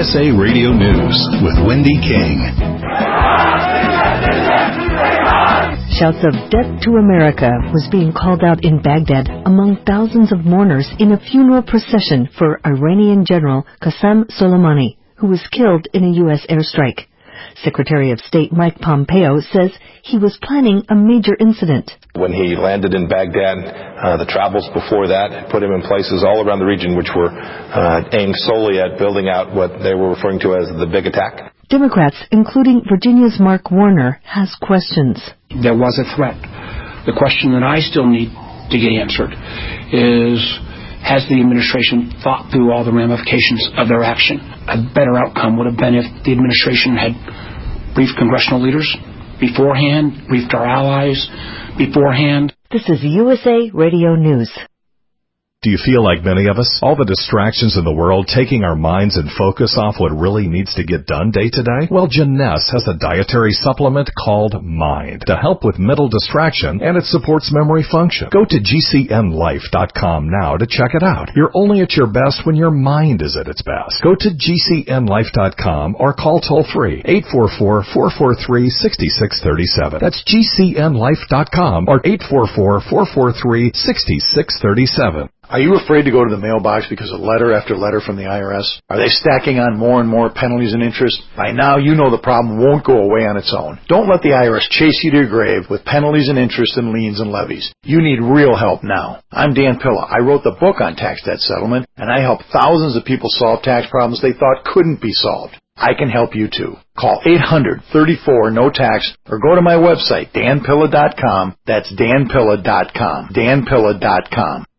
USA Radio News with Wendy King. Shouts of "Death to America" was being called out in Baghdad among thousands of mourners in a funeral procession for Iranian General Qasem Soleimani, who was killed in a U.S. airstrike. Secretary of State Mike Pompeo says he was planning a major incident. When he landed in Baghdad, the travels before that put him in places all around the region which were aimed solely at building out what they were referring to as the big attack. Democrats, including Virginia's Mark Warner, has questions. There was a threat. The question that I still need to get answered is, has the administration thought through all the ramifications of their action? A better outcome would have been if the administration had briefed congressional leaders beforehand, briefed our allies beforehand. This is USA Radio News. Do you feel like many of us? All the distractions in the world taking our minds and focus off what really needs to get done day to day? Well, Jeunesse has a dietary supplement called Mind to help with mental distraction, and it supports memory function. Go to GCNlife.com now to check it out. You're only at your best when your mind is at its best. Go to GCNlife.com or call toll-free 844-443-6637. That's GCNlife.com or 844-443-6637. Are you afraid to go to the mailbox because of letter after letter from the IRS? Are they stacking on more and more penalties and interest? By now, you know the problem won't go away on its own. Don't let the IRS chase you to your grave with penalties and interest and liens and levies. You need real help now. I'm Dan Pilla. I wrote the book on tax debt settlement, and I help thousands of people solve tax problems they thought couldn't be solved. I can help you too. Call 800-34-NO-TAX or go to my website, danpilla.com. That's danpilla.com. danpilla.com.